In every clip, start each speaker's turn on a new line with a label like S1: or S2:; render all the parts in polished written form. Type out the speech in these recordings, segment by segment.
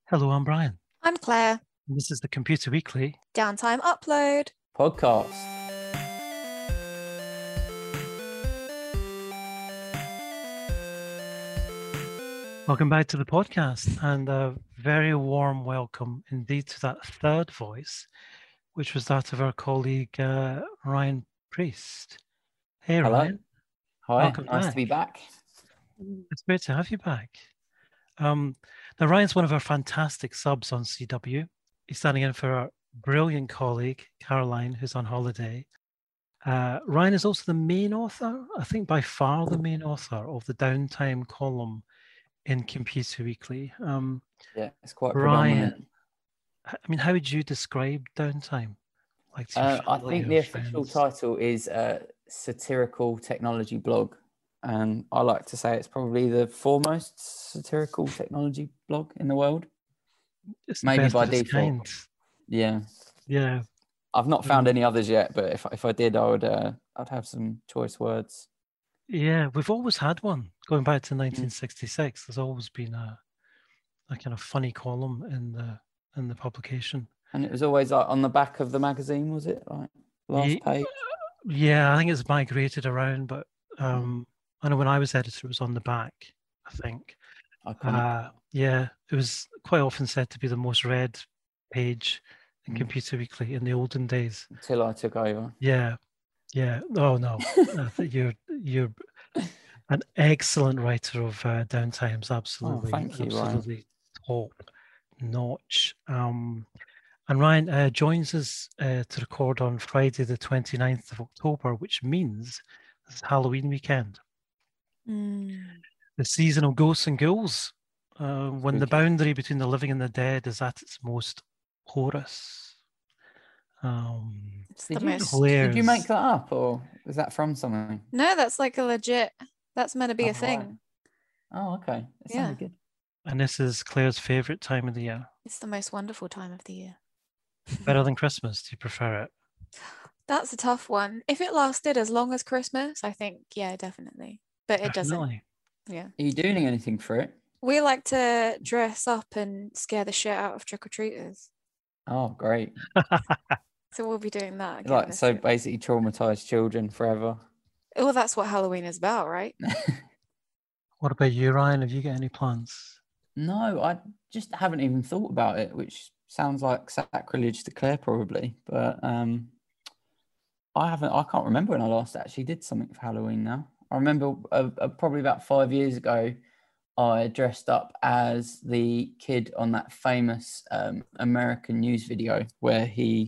S1: Hello, I'm Brian.
S2: I'm Claire.
S1: And this is the Computer Weekly.
S2: Downtime upload.
S3: Podcast.
S1: Welcome back to the podcast, and a very warm welcome indeed to that third voice, which was that of our colleague Ryan Priest. Hey,
S3: Hello.
S1: Ryan.
S3: Hi,
S1: Welcome
S3: nice
S1: back.
S3: to be back.
S1: It's great to have you back. Now, Ryan's one of our fantastic subs on CW. He's standing in for our brilliant colleague, Caroline, who's on holiday. Ryan is also the main author, I think by far the main author of the Downtime column in Computer Weekly.
S3: Yeah, it's quite
S1: Ryan,
S3: predominant.
S1: I mean, how would you describe Downtime? Like to your
S3: I
S1: family
S3: think
S1: or
S3: the official
S1: friends?
S3: title is Satirical Technology Blog. And I like to say it's probably the foremost satirical technology blog in the world.
S1: It's the
S3: maybe
S1: best
S3: by
S1: of its
S3: default.
S1: kind.
S3: Yeah.
S1: Yeah.
S3: I've not found any others yet, but if I did, I'd have some choice words.
S1: Yeah, we've always had one. Going back to 1966, there's always been a kind of funny column in the publication.
S3: And it was always like on the back of the magazine, was it? Like last page?
S1: Yeah, I think it's migrated around, but I know when I was editor, it was on the back, I think. Yeah, it was quite often said to be the most read page in Computer Weekly in the olden days.
S3: Until I took over.
S1: Yeah. Oh no, you're an excellent writer of Downtimes. Absolutely,
S3: thank you,
S1: absolutely top notch. And Ryan joins us to record on Friday, the 29th of October, which means it's Halloween weekend. The season of ghosts and ghouls, when the boundary between the living and the dead is at its most porous.
S3: Did you make that up, or was that from something?
S2: No, that's like a legit. That's meant to be a thing.
S3: Oh, okay. That sounded good.
S1: And this is Claire's favourite time of the year.
S2: It's the most wonderful time of the year.
S1: Better than Christmas? Do you prefer it?
S2: That's a tough one. If it lasted as long as Christmas, I think, yeah, definitely. But it doesn't. Yeah.
S3: Are you doing anything for it?
S2: We like to dress up and scare the shit out of trick-or-treaters.
S3: Oh, great.
S2: So we'll be doing that again.
S3: So basically traumatise children forever.
S2: Well, that's what Halloween is about, right?
S1: What about you, Ryan? Have you got any plans?
S3: No, I just haven't even thought about it, which sounds like sacrilege to Claire probably. But I can't remember when I last actually did something for Halloween now. I remember probably about 5 years ago, I dressed up as the kid on that famous American news video where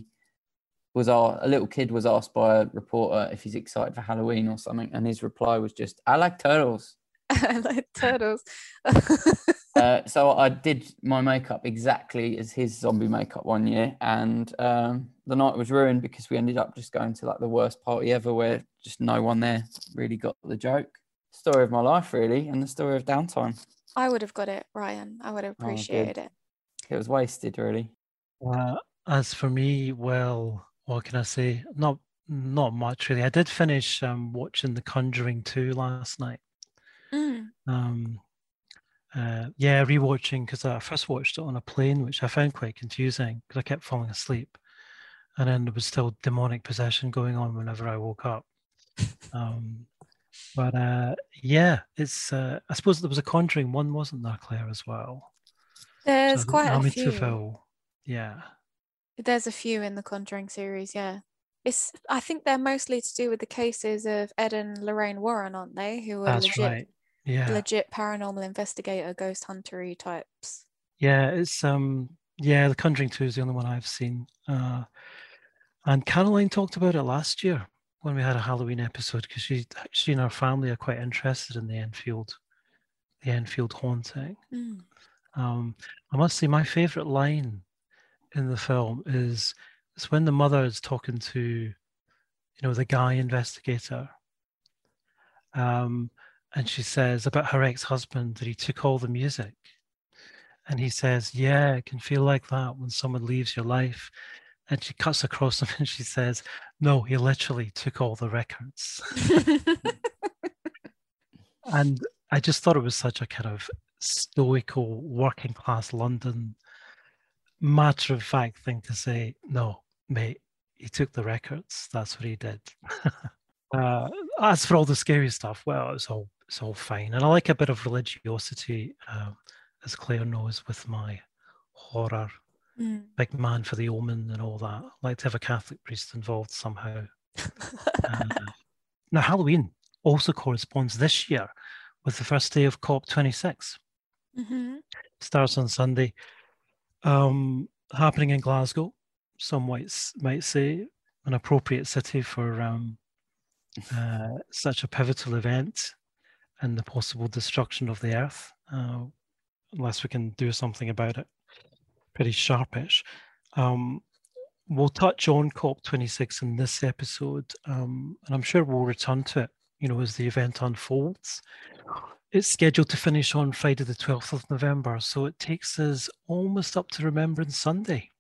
S3: a little kid was asked by a reporter if he's excited for Halloween or something, and his reply was just, "I like turtles."
S2: I like turtles.
S3: So I did my makeup exactly as his zombie makeup one year, and the night was ruined because we ended up just going to like the worst party ever where just no one there really got the joke. Story of my life, really, and the story of Downtime.
S2: I would have got it, Ryan. I would have appreciated it.
S3: It was wasted, really.
S1: As for me, well, what can I say? Not much, really. I did finish watching The Conjuring 2 last night. Rewatching, because I first watched it on a plane, which I found quite confusing because I kept falling asleep, and then there was still demonic possession going on whenever I woke up. It's I suppose there was a Conjuring 1, wasn't there, Claire, as well?
S2: There's quite a few.
S1: Amityville. Yeah.
S2: There's a few in the Conjuring series, yeah. I think they're mostly to do with the cases of Ed and Lorraine Warren, aren't they? Who are legit paranormal investigator, ghost hunter-y types.
S1: Yeah, it's The Conjuring 2 is the only one I've seen. And Caroline talked about it last year when we had a Halloween episode, because she and her family are quite interested in the Enfield haunting. I must say, my favourite line in the film is when the mother is talking to, the guy investigator, and she says about her ex-husband that he took all the music, and he says, "Yeah, it can feel like that when someone leaves your life." And she cuts across him and she says, "No, he literally took all the records." And I just thought it was such a kind of stoical working class London matter of fact thing to say. No, mate, he took the records. That's what he did. As for all the scary stuff, well, it's all fine, and I like a bit of religiosity, as Claire knows, with my horror. Big man for the Omen and all that. I like to have a Catholic priest involved somehow. Now, Halloween also corresponds this year with the first day of COP26. Starts on Sunday. Happening in Glasgow. Some might say an appropriate city for such a pivotal event and the possible destruction of the earth, unless we can do something about it. Pretty sharpish. We'll touch on COP26 in this episode, and I'm sure we'll return to it, as the event unfolds. It's scheduled to finish on Friday the 12th of November, so it takes us almost up to Remembrance Sunday.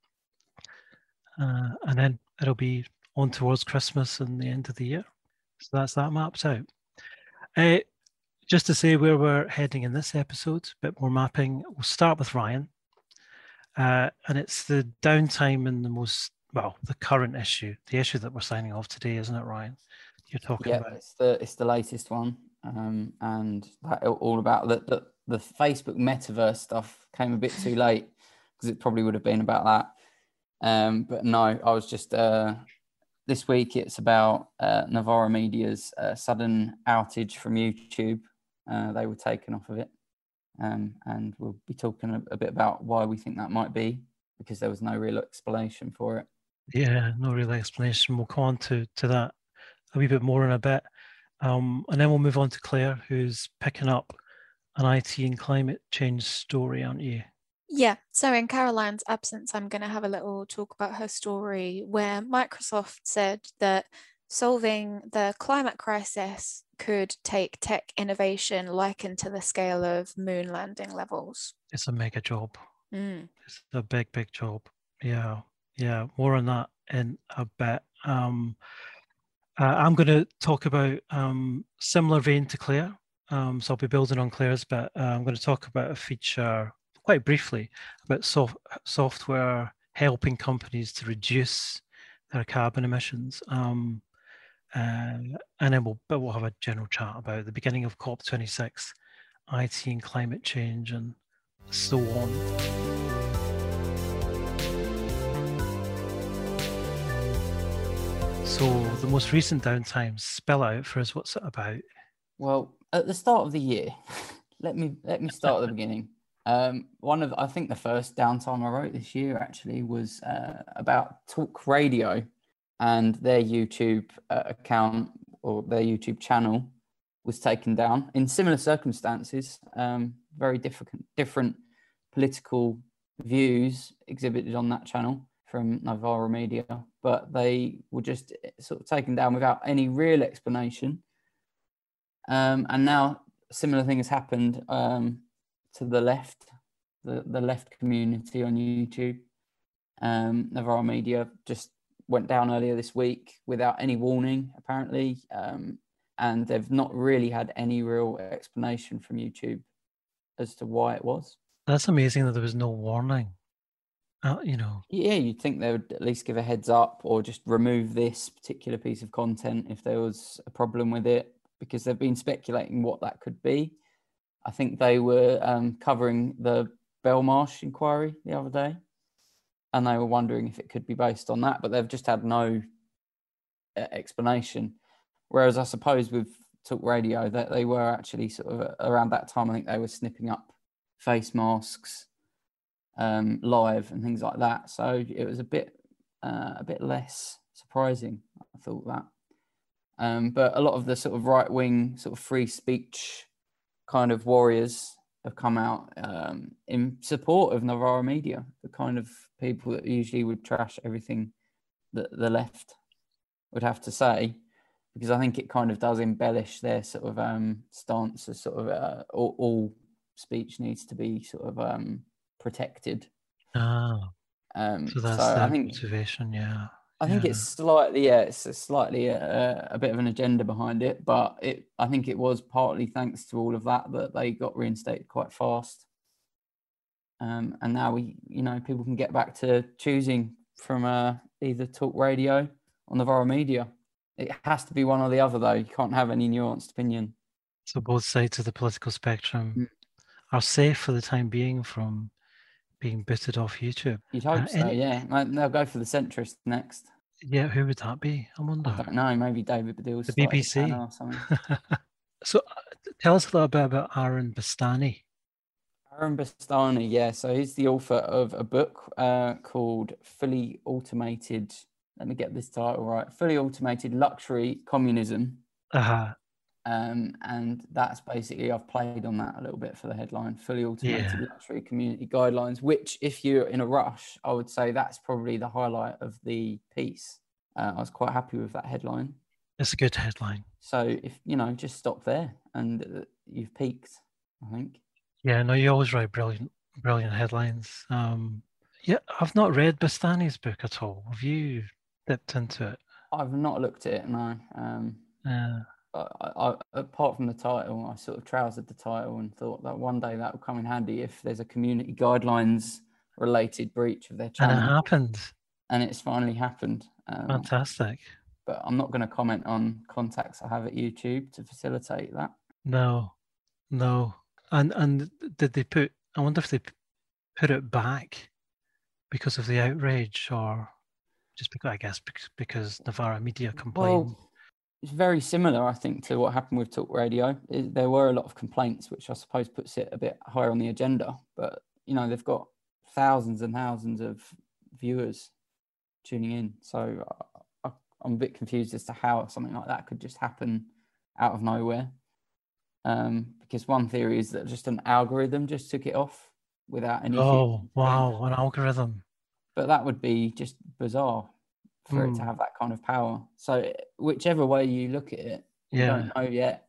S1: And then it'll be on towards Christmas and the end of the year. So that's that mapped out. Just to say where we're heading in this episode, a bit more mapping. We'll start with Ryan. And it's the downtime in the current issue, the issue that we're signing off today, isn't it, Ryan? You're talking about.
S3: Yeah, it's the latest one, and that all about the Facebook metaverse stuff came a bit too late because it probably would have been about that. But no, I was just this week. It's about Novara Media's sudden outage from YouTube. They were taken off of it. And we'll be talking a bit about why we think that might be, because there was no real explanation for it.
S1: Yeah, no real explanation. We'll come on to that a wee bit more in a bit. And then we'll move on to Claire, who's picking up an IT and climate change story, aren't you?
S2: Yeah, so in Caroline's absence, I'm going to have a little talk about her story where Microsoft said that solving the climate crisis could take tech innovation likened to the scale of moon landing levels.
S1: It's a mega job. It's a big job. Yeah. More on that in a bit. I'm going to talk about similar vein to Claire. So I'll be building on Claire's, but I'm going to talk about a feature quite briefly about software helping companies to reduce their carbon emissions. And then we'll have a general chat about the beginning of COP26, IT and climate change, and so on. So the most recent downtime, spell out for us what's it about.
S3: Well, at the start of the year, let me start at the beginning. I think the first downtime I wrote this year actually was about Talk Radio. And their YouTube account or their YouTube channel was taken down in similar circumstances. Very different political views exhibited on that channel from Novara Media, but they were just sort of taken down without any real explanation. And now a similar thing has happened to the left, the left community on YouTube. Novara Media just went down earlier this week without any warning, apparently, and they've not really had any real explanation from YouTube as to why it was.
S1: That's amazing that there was no warning.
S3: Yeah, you'd think they would at least give a heads up or just remove this particular piece of content if there was a problem with it, because they've been speculating what that could be. I think they were covering the Belmarsh inquiry the other day, and they were wondering if it could be based on that, but they've just had no explanation. Whereas I suppose with Talk Radio, that they were actually sort of around that time, I think they were snipping up face masks live and things like that. So it was a bit less surprising, I thought that. But a lot of the sort of right-wing sort of free speech kind of warriors have come out in support of Novara Media, the kind of people that usually would trash everything that the left would have to say, because I think it kind of does embellish their sort of stance as sort of all speech needs to be sort of protected.
S1: So that's the motivation, yeah.
S3: I think it's slightly, it's slightly a bit of an agenda behind it, but I think it was partly thanks to all of that they got reinstated quite fast. And now people can get back to choosing from either talk radio or Novara Media. It has to be one or the other, though. You can't have any nuanced opinion.
S1: So both sides of the political spectrum are safe for the time being from being booted off YouTube.
S3: You'd hope so, yeah. They'll go for the centrist next.
S1: Yeah, who would that be? I wonder.
S3: I don't know. Maybe David Baddiel.
S1: The BBC
S3: or something.
S1: So, tell us a little bit about Aaron Bastani.
S3: Aaron Bastani, yeah. So he's the author of a book called Fully Automated. Let me get this title right. Fully Automated Luxury Communism. And that's basically, I've played on that a little bit for the headline, Fully Automated Luxury Community Guidelines, which if you're in a rush, I would say that's probably the highlight of the piece. I was quite happy with that headline.
S1: It's a good headline.
S3: So if, just stop there and you've peaked, I think.
S1: Yeah, no, you always write brilliant headlines. I've not read Bastani's book at all. Have you dipped into it?
S3: I've not looked at it, no. I, apart from the title, I sort of trousered the title and thought that one day that will come in handy if there's a community guidelines related breach of their channel.
S1: And it happened.
S3: And it's finally happened.
S1: Fantastic.
S3: But I'm not going to comment on contacts I have at YouTube to facilitate that.
S1: No. And did they I wonder if they put it back because of the outrage, or just because Novara Media complained? Well,
S3: it's very similar, I think, to what happened with Talk Radio. There were a lot of complaints, which I suppose puts it a bit higher on the agenda. But, they've got thousands and thousands of viewers tuning in. So I'm a bit confused as to how something like that could just happen out of nowhere. Because one theory is that just an algorithm just took it off without any...
S1: Oh, wow, an algorithm.
S3: But that would be just bizarre for it to have that kind of power. So whichever way you look at it, you don't know yet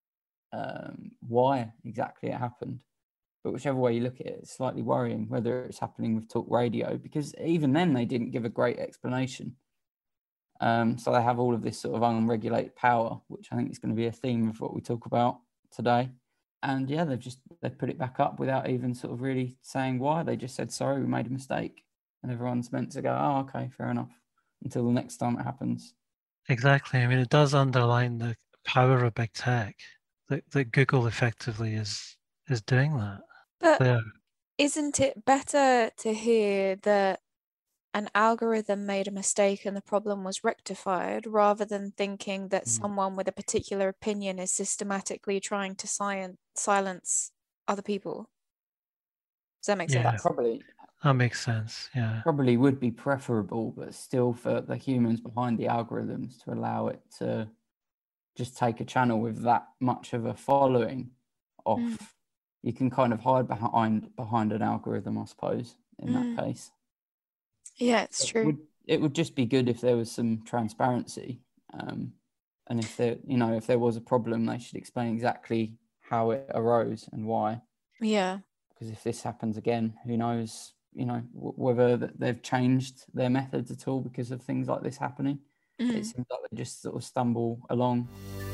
S3: why exactly it happened. But whichever way you look at it, it's slightly worrying whether it's happening with Talk Radio, because even then they didn't give a great explanation. So they have all of this sort of unregulated power, which I think is going to be a theme of what we talk about today. And they've put it back up without even sort of really saying why. They just said, sorry, we made a mistake. And everyone's meant to go, oh, okay, fair enough, until the next time it happens.
S1: Exactly. I mean, it does underline the power of big tech, that Google effectively is doing that.
S2: But isn't it better to hear that an algorithm made a mistake and the problem was rectified, rather than thinking that someone with a particular opinion is systematically trying to silence other people? Does that make sense?
S1: That makes sense, yeah.
S3: Probably would be preferable, but still for the humans behind the algorithms to allow it to just take a channel with that much of a following off. You can kind of hide behind an algorithm, I suppose, in that case.
S2: Yeah, it's true.
S3: It would just be good if there was some transparency. And if there was a problem, they should explain exactly how it arose and why.
S2: Yeah.
S3: Because if this happens again, who knows, whether they've changed their methods at all because of things like this happening. It seems like they just sort of stumble along.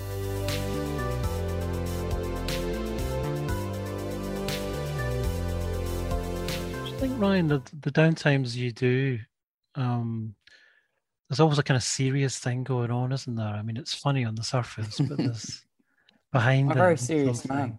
S1: I think, Ryan, the downtimes you do, there's always a kind of serious thing going on, isn't there? I mean, it's funny on the surface, but there's behind it.
S3: I'm a very serious man.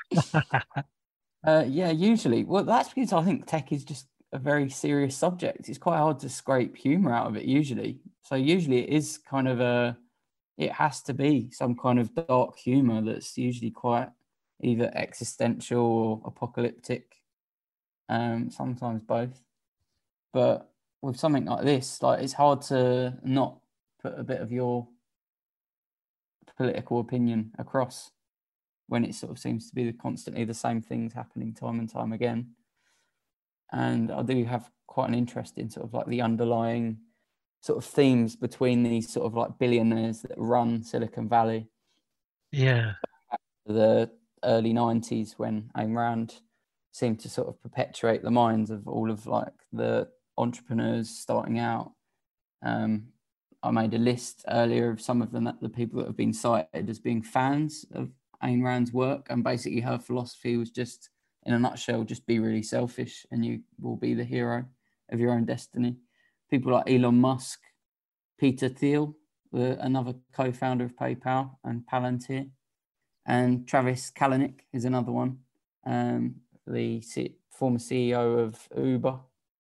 S3: Usually. Well, that's because I think tech is just a very serious subject. It's quite hard to scrape humor out of it usually. So usually it is kind of it has to be some kind of dark humor that's usually quite either existential or apocalyptic. Sometimes both. But with something like this, it's hard to not put a bit of your political opinion across when it sort of seems to be constantly the same things happening time and time again. And I do have quite an interest in sort of the underlying sort of themes between these sort of billionaires that run Silicon Valley.
S1: Yeah.
S3: The early 90s, when Ayn Rand seemed to sort of perpetuate the minds of all of the entrepreneurs starting out. I made a list earlier of some of the people that have been cited as being fans of Ayn Rand's work, and basically her philosophy was just, in a nutshell, just be really selfish and you will be the hero of your own destiny. People like Elon Musk, Peter Thiel, another co-founder of PayPal and Palantir, and Travis Kalanick is another one, the former CEO of Uber,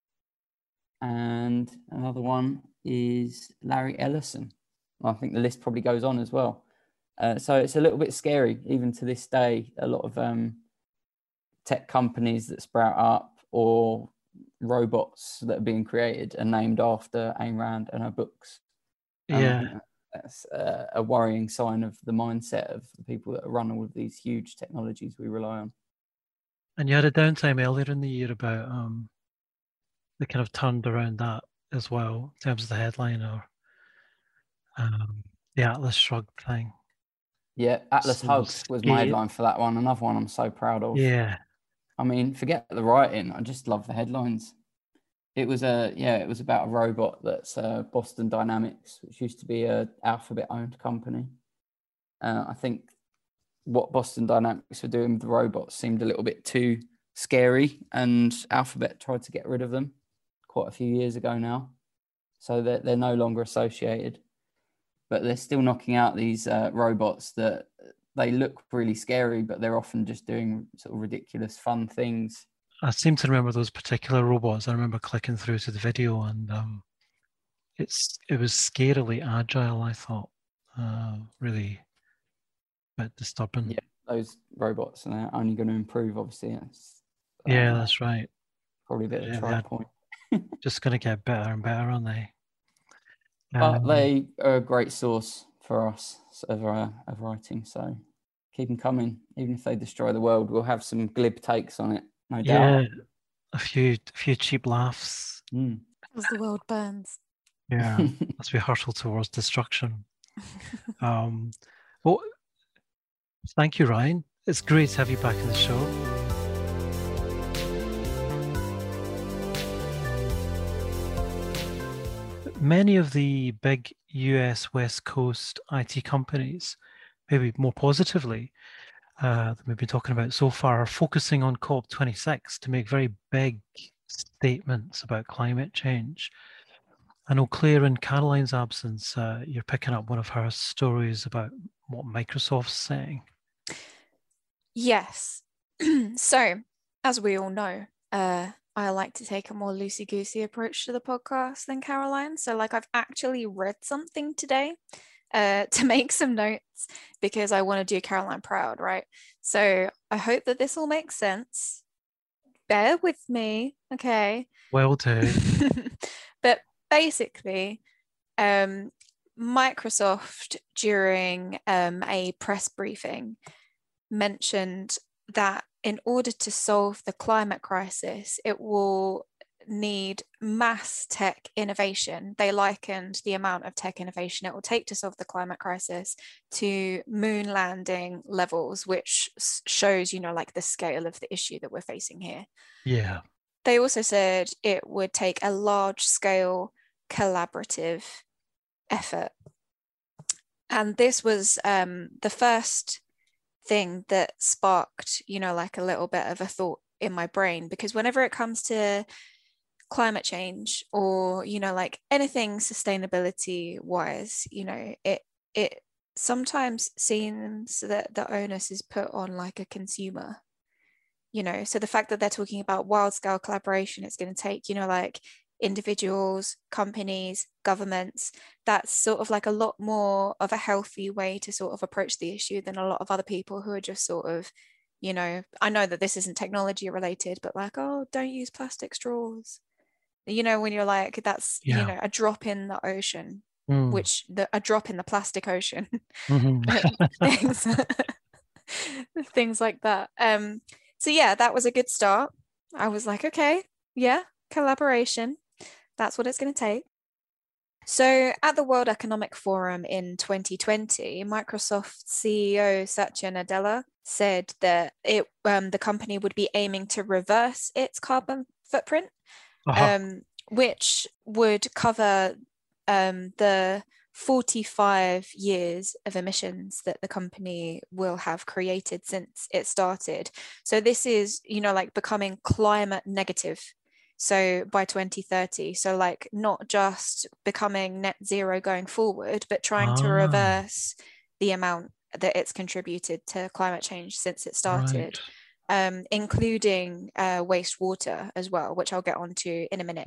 S3: and another one is Larry Ellison. I think the list probably goes on as well. So it's a little bit scary, even to this day. A lot of tech companies that sprout up or robots that are being created are named after Ayn Rand and her books. And I think that's a worrying sign of the mindset of the people that run all of these huge technologies we rely on.
S1: And you had a downtime earlier in the year about they kind of turned around that as well in terms of the headline or the Atlas Shrugged thing.
S3: Yeah, Atlas Hugged was my headline for that one. Another one I'm so proud of.
S1: Yeah.
S3: I mean, forget the writing. I just love the headlines. It was about a robot that's Boston Dynamics, which used to be a Alphabet-owned company. I think what Boston Dynamics were doing with the robots seemed a little bit too scary, and Alphabet tried to get rid of them quite a few years ago now. So they're no longer associated. But they're still knocking out these robots that they look really scary, but they're often just doing sort of ridiculous, fun things.
S1: I seem to remember those particular robots. I remember clicking through to the video, and it was scarily agile, I thought. Really a bit disturbing.
S3: Yeah, those robots are only going to improve, obviously.
S1: Yeah, that's right.
S3: Probably a bit of a try point.
S1: Just going to get better and better, aren't they?
S3: But they are a great source for us of writing, so keep them coming. Even if they destroy the world, we'll have some glib takes on it, no doubt.
S1: Yeah, a few cheap laughs.
S2: As the world burns.
S1: Yeah, as we hurtle towards destruction. Well, thank you, Ryan. It's great to have you back in the show. Many of the big US West Coast IT companies, maybe more positively, that we've been talking about so far, are focusing on COP26 to make very big statements about climate change. I know, Claire, in Caroline's absence, you're picking up one of her stories about what Microsoft's saying.
S2: Yes. So, as we all know, I like to take a more loosey-goosey approach to the podcast than Caroline. So I've actually read something today to make some notes because I want to do Caroline proud, right? So I hope that this all makes sense. Bear with me, okay?
S1: Well done.
S2: But basically, Microsoft during a press briefing mentioned that in order to solve the climate crisis, it will need mass tech innovation. They likened the amount of tech innovation it will take to solve the climate crisis to moon landing levels, which shows, the scale of the issue that we're facing here.
S1: Yeah.
S2: They also said it would take a large scale collaborative effort. And this was the first thing that sparked, a little bit of a thought in my brain, because whenever it comes to climate change or, anything sustainability wise, it sometimes seems that the onus is put on a consumer, so the fact that they're talking about wild scale collaboration, it's going to take, individuals, companies, governments, that's sort of a lot more of a healthy way to sort of approach the issue than a lot of other people who are just sort of, I know that this isn't technology related, but oh, don't use plastic straws. When you're that's, a drop in the ocean, which a drop in the plastic ocean, things like that. So yeah, that was a good start. I was okay, yeah, collaboration. That's what it's going to take. So at the World Economic Forum in 2020, Microsoft CEO Satya Nadella said that the company would be aiming to reverse its carbon footprint, which would cover the 45 years of emissions that the company will have created since it started. So this is, like becoming climate negative. So by 2030, so like not just becoming net zero going forward, but trying to reverse the amount that it's contributed to climate change since it started. Right. Including wastewater as well, which I'll get onto in a minute.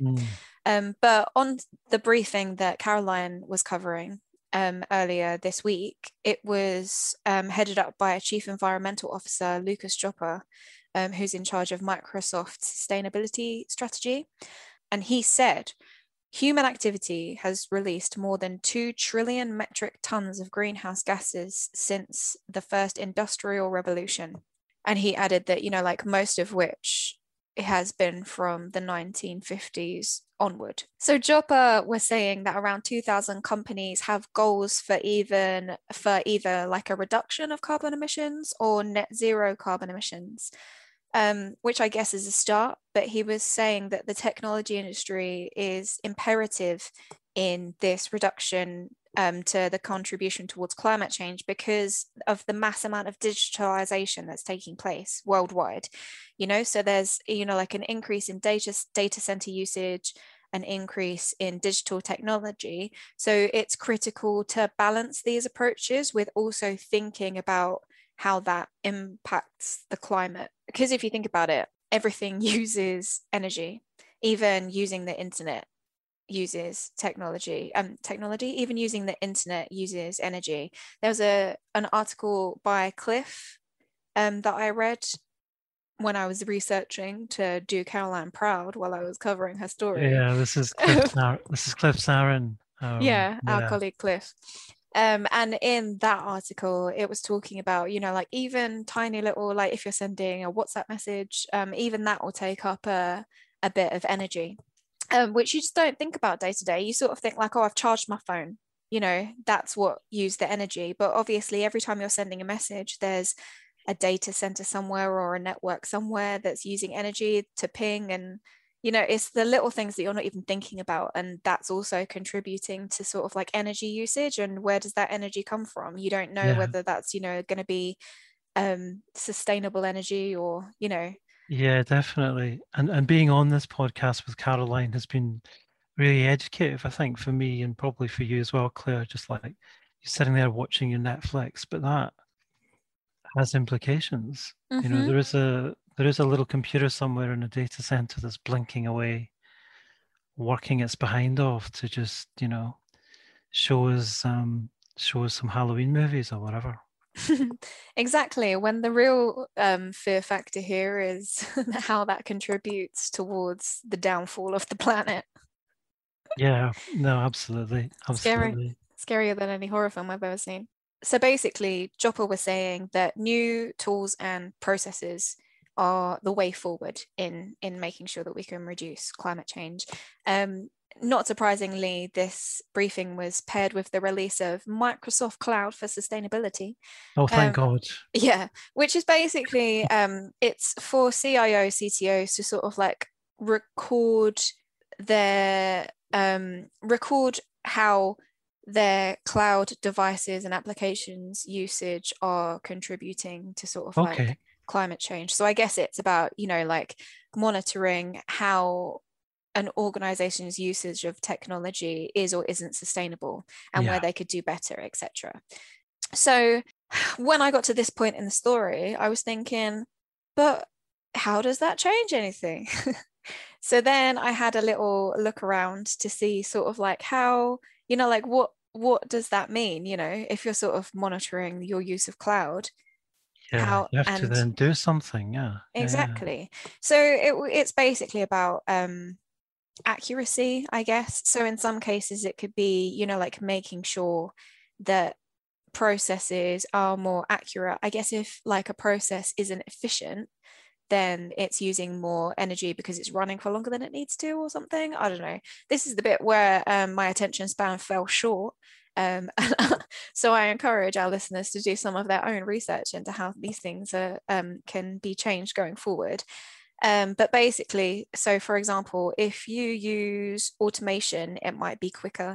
S2: But on the briefing that Caroline was covering earlier this week, it was headed up by a Chief Environmental Officer, Lucas Joppa, who's in charge of Microsoft's sustainability strategy. And he said, human activity has released more than 2 trillion metric tons of greenhouse gases since the first industrial revolution. And he added that, like most of which it has been from the 1950s onward. So Joppa was saying that around 2,000 companies have goals for either like a reduction of carbon emissions or net zero carbon emissions, which I guess is a start. But he was saying that the technology industry is imperative in this reduction to the contribution towards climate change because of the mass amount of digitalization that's taking place worldwide. So there's like an increase in data center usage, an increase in digital technology. So it's critical to balance these approaches with also thinking about how that impacts the climate. Because if you think about it, everything uses energy. Even using the internet uses technology. Even using the internet uses energy. There was an article by Cliff that I read when I was researching to do Caroline proud while I was covering her story.
S1: Yeah, this is Cliff Sarin.
S2: Our colleague Cliff. And in that article, it was talking about, like even tiny little, like if you're sending a WhatsApp message, even that will take up a bit of energy. Which you just don't think about day to day. You sort of think like, oh, I've charged my phone. That's what used the energy. But obviously, every time you're sending a message, there's a data center somewhere or a network somewhere that's using energy to ping. And, it's the little things that you're not even thinking about. And that's also contributing to sort of like energy usage. And where does that energy come from? You don't know whether that's, going to be sustainable energy or,
S1: Yeah, definitely. And being on this podcast with Caroline has been really educative, I think, for me and probably for you as well, Claire, just like you're sitting there watching your Netflix, but that has implications.
S2: Mm-hmm.
S1: There is a little computer somewhere in a data center that's blinking away, working its behind off to just, show us some Halloween movies or whatever.
S2: Exactly, when the real fear factor here is how that contributes towards the downfall of the planet.
S1: Yeah, no, absolutely.
S2: Scarier than any horror film I've ever seen. So basically, Joppa was saying that new tools and processes are the way forward in making sure that we can reduce climate change. Not surprisingly, this briefing was paired with the release of Microsoft Cloud for Sustainability.
S1: Oh, thank God.
S2: Yeah, which is basically, it's for CIO, CTOs to sort of like record how their cloud devices and applications usage are contributing to sort of like climate change. So I guess it's about, like monitoring how an organization's usage of technology is or isn't sustainable and where they could do better, etc. So when I got to this point in the story, I was thinking, but how does that change anything? So then I had a little look around to see sort of like how, like what does that mean? If you're sort of monitoring your use of cloud,
S1: you have to then do something.
S2: Exactly. So it's basically about accuracy, I guess. So in some cases it could be, like making sure that processes are more accurate. I guess if like a process isn't efficient, then it's using more energy because it's running for longer than it needs to or something. I don't know. This is the bit where my attention span fell short. So I encourage our listeners to do some of their own research into how these things can be changed going forward. But basically, so for example, if you use automation, it might be quicker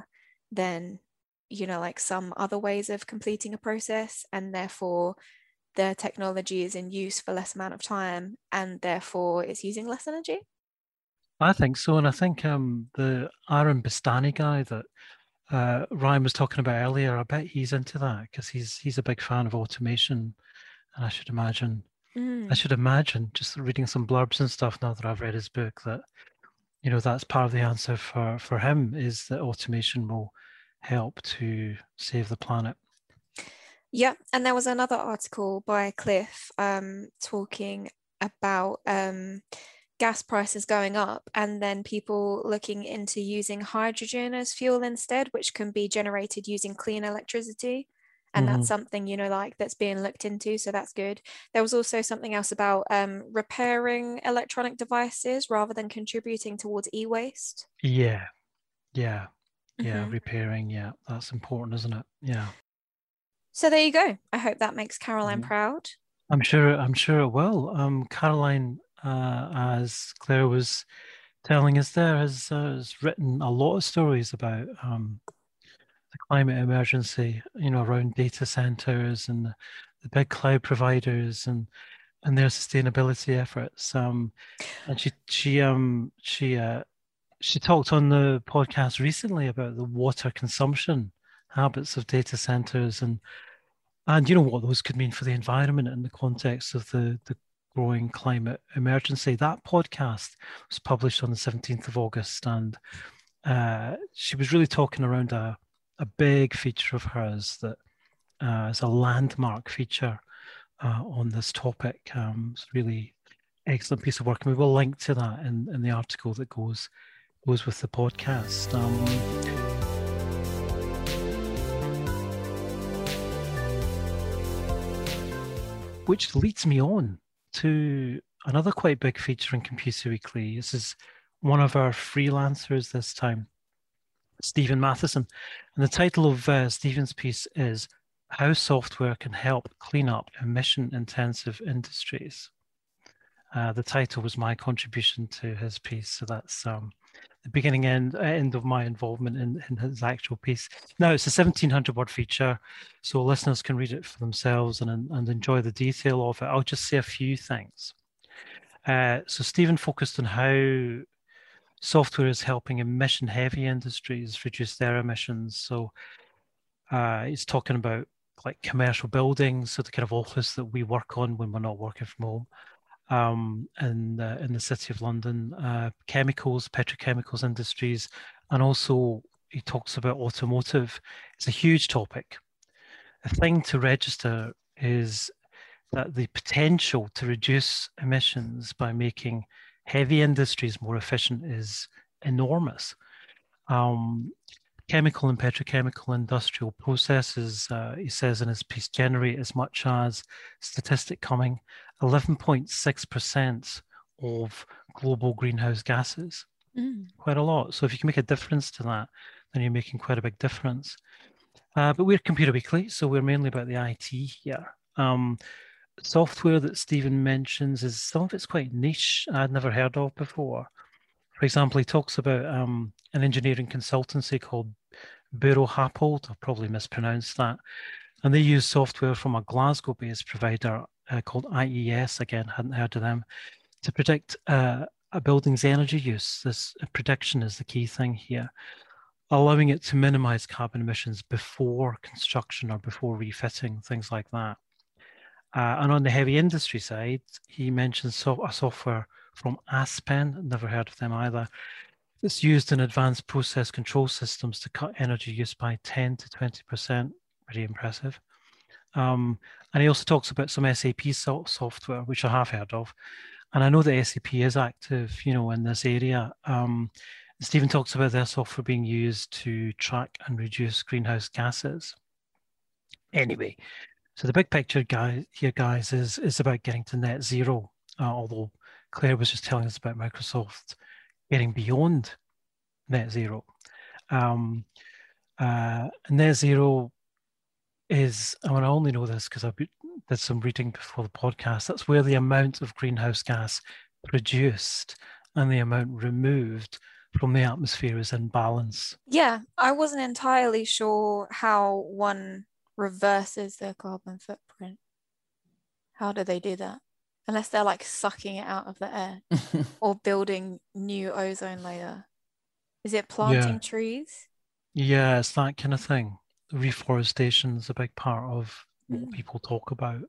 S2: than, like some other ways of completing a process, and therefore the technology is in use for less amount of time and therefore it's using less energy?
S1: I think so. And I think the Aaron Bastani guy that Ryan was talking about earlier, I bet he's into that because he's a big fan of automation. And I should imagine, just reading some blurbs and stuff now that I've read his book, that, that's part of the answer for him, is that automation will help to save the planet.
S2: Yeah, and there was another article by Cliff talking about gas prices going up and then people looking into using hydrogen as fuel instead, which can be generated using clean electricity. And that's something, like that's being looked into. So that's good. There was also something else about repairing electronic devices rather than contributing towards e-waste.
S1: Yeah. Repairing. Yeah, that's important, isn't it? Yeah.
S2: So there you go. I hope that makes Caroline proud.
S1: I'm sure it will. Caroline, as Claire was telling us there, has written a lot of stories about the climate emergency, around data centers and the big cloud providers and their sustainability efforts. And she talked on the podcast recently about the water consumption habits of data centers and what those could mean for the environment in the context of the growing climate emergency. That podcast was published on the 17th of August, and she was really talking around a big feature of hers that is a landmark feature on this topic. It's a really excellent piece of work, and we will link to that in the article that goes with the podcast. Which leads me on to another quite big feature in Computer Weekly. This is one of our freelancers this time, Stephen Matheson. And the title of Stephen's piece is How Software Can Help Clean Up Emission-Intensive Industries. The title was my contribution to his piece, so that's the beginning and end of my involvement in his actual piece. Now, it's a 1,700-word feature, so listeners can read it for themselves and enjoy the detail of it. I'll just say a few things. So Stephen focused on how software is helping emission-heavy industries reduce their emissions. So he's talking about like commercial buildings, so the kind of office that we work on when we're not working from home. In the City of London, chemicals, petrochemicals industries, and also he talks about automotive. It's a huge topic. The thing to register is that the potential to reduce emissions by making heavy industries more efficient is enormous. Chemical and petrochemical industrial processes, he says in his piece, generate as much as, statistic coming, 11.6% of global greenhouse gases. Quite a lot. So if you can make a difference to that, then you're making quite a big difference. But we're Computer Weekly, so we're mainly about the IT here. Software that Stephen mentions is, some of it's quite niche, I'd never heard of before. For example, he talks about an engineering consultancy called Buro Happold, I've probably mispronounced that, and they use software from a Glasgow-based provider called IES, again, hadn't heard of them, to predict a building's energy use. This prediction is the key thing here, allowing it to minimize carbon emissions before construction or before refitting, things like that. And on the heavy industry side, he mentions a software from Aspen, never heard of them either. It's used in advanced process control systems to cut energy use by 10 to 20%, pretty impressive. And he also talks about some SAP software, which I have heard of. And I know that SAP is active, in this area. Stephen talks about their software being used to track and reduce greenhouse gases. Anyway, so the big picture guys, is about getting to net zero, although Claire was just telling us about Microsoft getting beyond net zero. Net zero is, I only know this because I did some reading before the podcast, that's where the amount of greenhouse gas produced and the amount removed from the atmosphere is in balance.
S2: Yeah, I wasn't entirely sure how one reverses their carbon footprint. How do they do that? Unless they're like sucking it out of the air or building new ozone layer. Is it planting trees?
S1: Yeah, it's that kind of thing. Reforestation is a big part of what people talk about.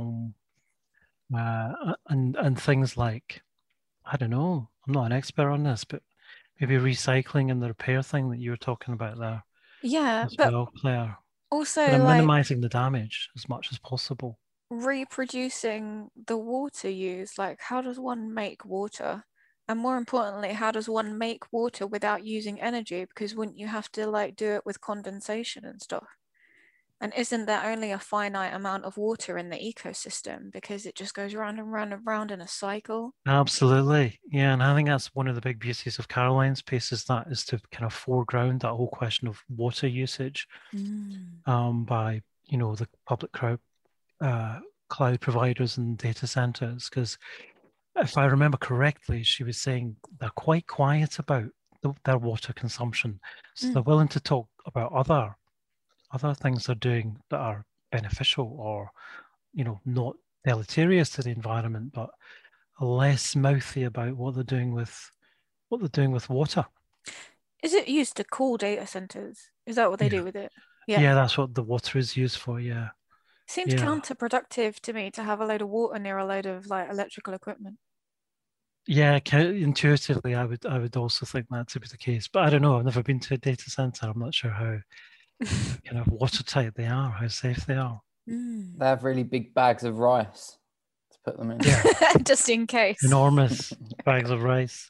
S1: And things like, I don't know, I'm not an expert on this, but maybe recycling and the repair thing that you were talking about there.
S2: Yeah,
S1: As
S2: but
S1: well, Claire.
S2: also
S1: But I'm
S2: like
S1: minimizing the damage as much as possible.
S2: reproducing the water use. Like, how does one make water? And more importantly, how does one make water without using energy? Because wouldn't you have to like do it with condensation and stuff? And isn't there only a finite amount of water in the ecosystem because it just goes round and round and round in a cycle?
S1: Absolutely. Yeah, and I think that's one of the big beauties of Caroline's piece is to kind of foreground that whole question of water usage by, the public cloud providers and data centers. Because if I remember correctly, she was saying they're quite quiet about their water consumption. So they're willing to talk about other things they're doing that are beneficial or, not deleterious to the environment, but less mouthy about what they're doing with water.
S2: Is it used to cool data centers? Is that what they do with it?
S1: Yeah, that's what the water is used for. Yeah.
S2: Seems counterproductive to me to have a load of water near a load of like electrical equipment.
S1: Yeah, intuitively, I would also think that to be the case, but I don't know. I've never been to a data center. I'm not sure how kind of watertight they are, how safe they are.
S3: They have really big bags of rice to put them in.
S1: Yeah,
S2: just in case.
S1: Enormous bags of rice.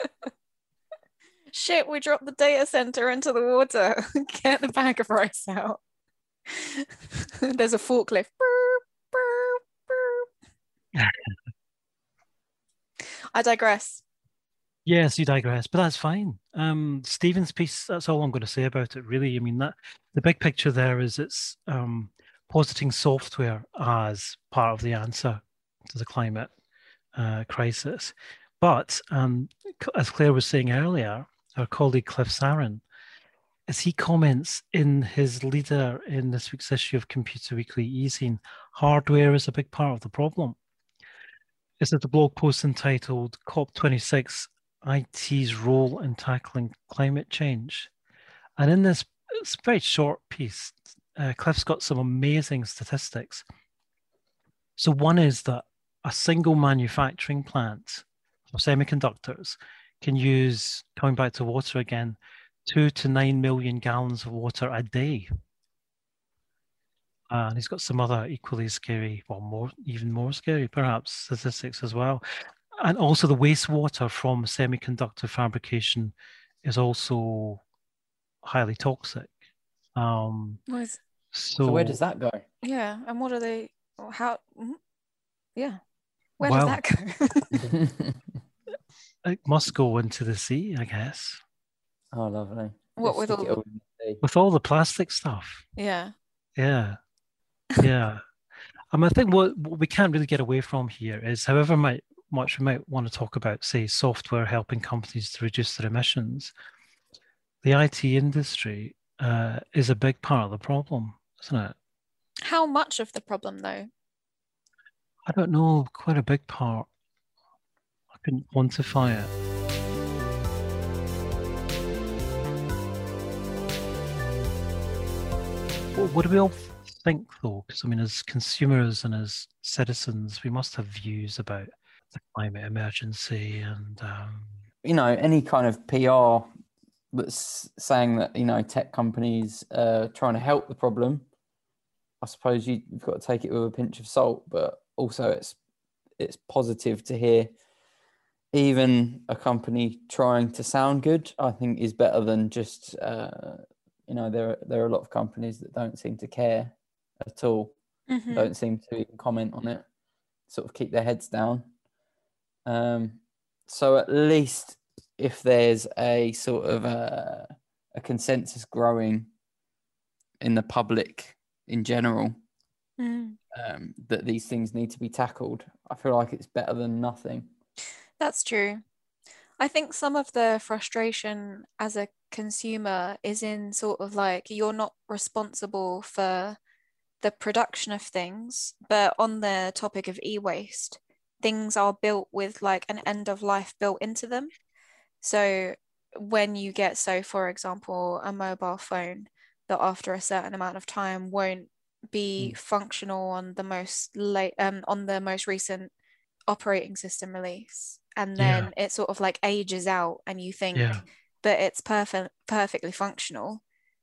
S2: Shit, we dropped the data center into the water. Get the bag of rice out. There's a forklift. I digress.
S1: Yes, you digress, but that's fine. Stephen's piece, that's all I'm going to say about it, really. I mean, that the big picture there is it's positing software as part of the answer to the climate crisis. But as Claire was saying earlier, our colleague Cliff Saran, as he comments in his leader in this week's issue of Computer Weekly e-zine, hardware is a big part of the problem. This is a blog post entitled COP26, IT's Role in Tackling Climate Change. And in this it's a very short piece, Cliff's got some amazing statistics. So one is that a single manufacturing plant for semiconductors can use, coming back to water again, 2 to 9 million gallons of water a day. And he's got some other equally scary, well, even more scary, perhaps, statistics as well. And also the wastewater from semiconductor fabrication is also highly toxic.
S3: So where does that go?
S2: Yeah, and what are they? How? Yeah, where does that go?
S1: It must go into the sea, I guess.
S3: Oh, lovely.
S2: What with
S1: all the plastic stuff?
S2: Yeah.
S1: Yeah. Yeah. I think what we can't really get away from here is, however much we might want to talk about, say, software helping companies to reduce their emissions, the IT industry is a big part of the problem, isn't it?
S2: How much of the problem, though?
S1: I don't know. Quite a big part. I couldn't quantify it. What do we all think, though? Because, I mean, as consumers and as citizens, we must have views about the climate emergency and...
S3: any kind of PR that's saying that, tech companies are trying to help the problem, I suppose you've got to take it with a pinch of salt, but also it's positive to hear even a company trying to sound good, I think, is better than just... there are a lot of companies that don't seem to care at all, don't seem to even comment on it, sort of keep their heads down. So at least if there's a sort of a consensus growing in the public in general, that these things need to be tackled, I feel like it's better than nothing.
S2: That's true. I think some of the frustration as a consumer is in sort of like you're not responsible for the production of things, but on the topic of e-waste, things are built with like an end of life built into them. So when you get, so for example, a mobile phone that after a certain amount of time won't be functional on the most recent operating system release, and then it sort of like ages out and you think, but it's perfectly functional.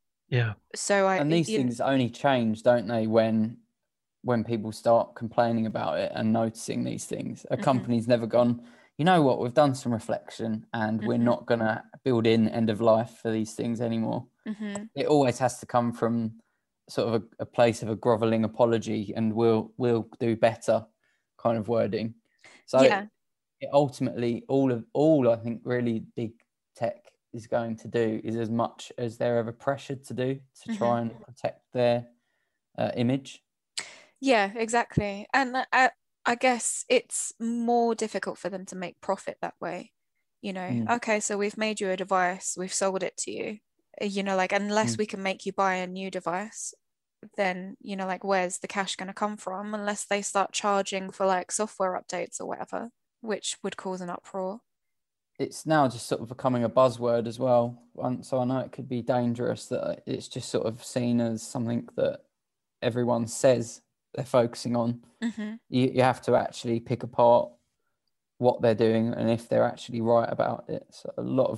S2: So
S3: and these things only change, don't they, when people start complaining about it and noticing these things. A company's never gone, you know what, we've done some reflection and we're not going to build in end of life for these things anymore. It always has to come from sort of a place of a groveling apology and we'll do better kind of wording. So it ultimately, all I think really big tech is going to do is as much as they're ever pressured to do to try and protect their image.
S2: Yeah, exactly. And I guess it's more difficult for them to make profit that way. You know, okay, so we've made you a device, we've sold it to you, you know, like unless we can make you buy a new device, then, you know, like where's the cash going to come from unless they start charging for like software updates or whatever, which would cause an uproar.
S3: It's now just sort of becoming a buzzword as well. So I know it could be dangerous that it's just sort of seen as something that everyone says they're focusing on. You have to actually pick apart what they're doing and if they're actually right about it. So a lot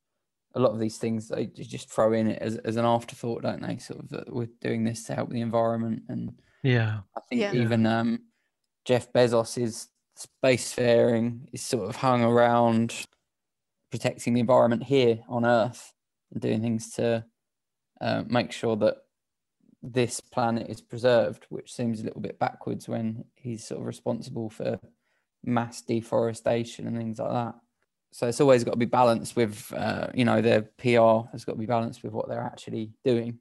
S3: of these things they just throw in it as an afterthought, don't they? Sort of that we're doing this to help the environment. And I think even Jeff Bezos's spacefaring is sort of hung around protecting the environment here on Earth and doing things to make sure that this planet is preserved, which seems a little bit backwards when he's sort of responsible for mass deforestation and things like that. So it's always got to be balanced with, their PR has got to be balanced with what they're actually doing.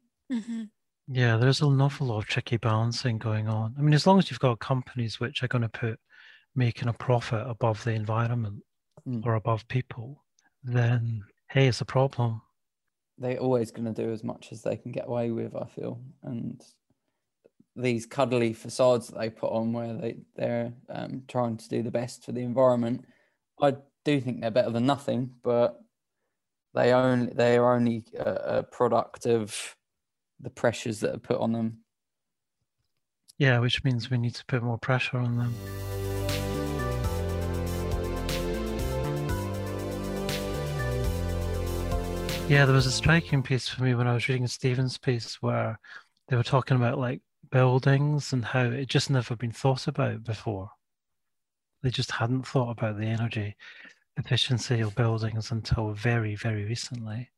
S1: Yeah, there's an awful lot of tricky balancing going on. I mean, as long as you've got companies which are going to put making a profit above the environment or above people, then, hey, it's a problem.
S3: They're always going to do as much as they can get away with, I feel. And these cuddly facades that they put on where they're trying to do the best for the environment, I do think they're better than nothing, but they are only a product of the pressures that are put on them.
S1: Yeah, which means we need to put more pressure on them. Yeah, there was a striking piece for me when I was reading Stephen's piece where they were talking about like buildings and how it just never been thought about before. They just hadn't thought about the energy efficiency of buildings until very, very recently.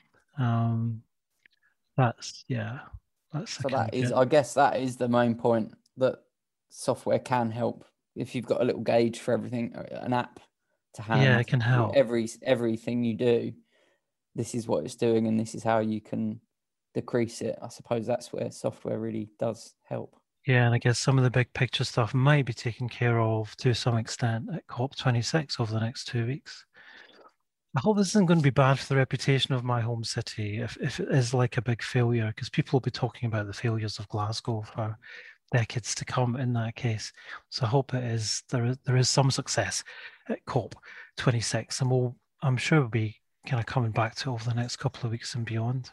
S3: I guess that is the main point, that software can help. If you've got a little gauge for everything, an app to hand,
S1: yeah, it can help.
S3: Everything you do, this is what it's doing and this is how you can decrease it. I suppose that's where software really does help.
S1: Yeah, and I guess some of the big picture stuff might be taken care of to some extent at COP26 over the next 2 weeks. I hope this isn't going to be bad for the reputation of my home city if it is like a big failure, because people will be talking about the failures of Glasgow for decades to come in that case. So I hope there is some success at COP26, and I'm sure we'll be kind of coming back to it over the next couple of weeks and beyond.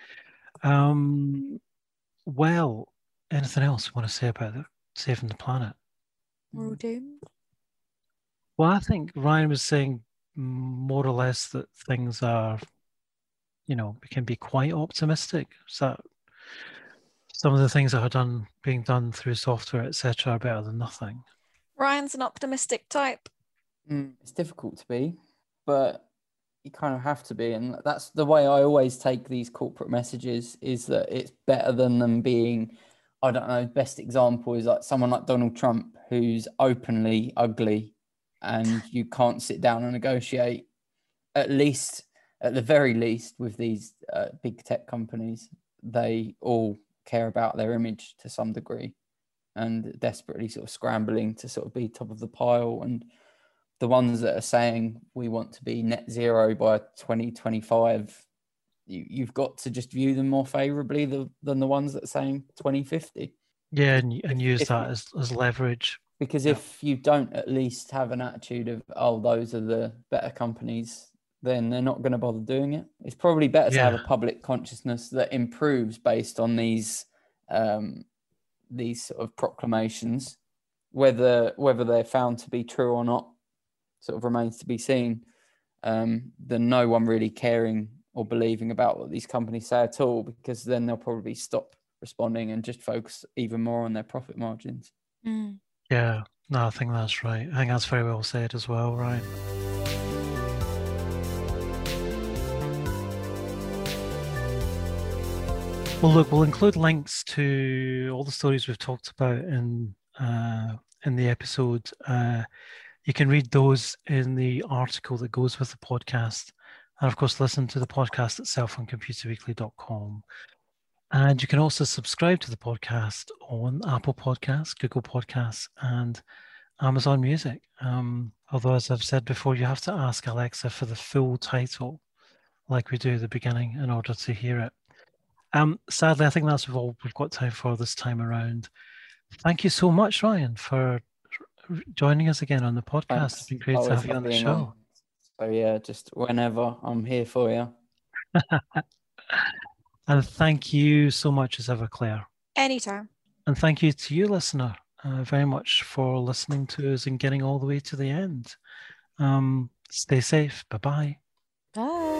S1: Well, anything else you want to say about saving the planet?
S2: We're doomed.
S1: Well, I think Ryan was saying more or less that things are, can be quite optimistic. So some of the things that are being done through software, etc., are better than nothing.
S2: Ryan's an optimistic type.
S3: It's difficult to be, but you kind of have to be. And that's the way I always take these corporate messages, is that it's better than them being, I don't know, best example is like someone like Donald Trump, who's openly ugly and you can't sit down and negotiate, at the very least, with these big tech companies. They all care about their image to some degree and desperately sort of scrambling to sort of be top of the pile. And the ones that are saying we want to be net zero by 2025, you've got to just view them more favorably than the ones that are saying 2050.
S1: Yeah, and use that as leverage.
S3: Because if you don't at least have an attitude of, oh, those are the better companies, then they're not going to bother doing it. It's probably better to have a public consciousness that improves based on these sort of proclamations. Whether they're found to be true or not sort of remains to be seen. Than no one really caring or believing about what these companies say at all, because then they'll probably stop responding and just focus even more on their profit margins.
S1: Yeah, no, I think that's right. I think that's very well said as well, Ryan. Well, look, we'll include links to all the stories we've talked about in the episode. You can read those in the article that goes with the podcast. And of course, listen to the podcast itself on computerweekly.com. And you can also subscribe to the podcast on Apple Podcasts, Google Podcasts, and Amazon Music. Although, as I've said before, you have to ask Alexa for the full title, like we do at the beginning, in order to hear it. Sadly, I think that's all we've got time for this time around. Thank you so much, Ryan, for joining us again on the podcast.
S3: Thanks.
S1: It's been great to have you on the show.
S3: So yeah, just whenever, I'm here for you.
S1: And thank you so much as ever, Claire.
S2: Anytime.
S1: And thank you to you, listener, very much for listening to us and getting all the way to the end. Stay safe. Bye-bye.
S2: Bye.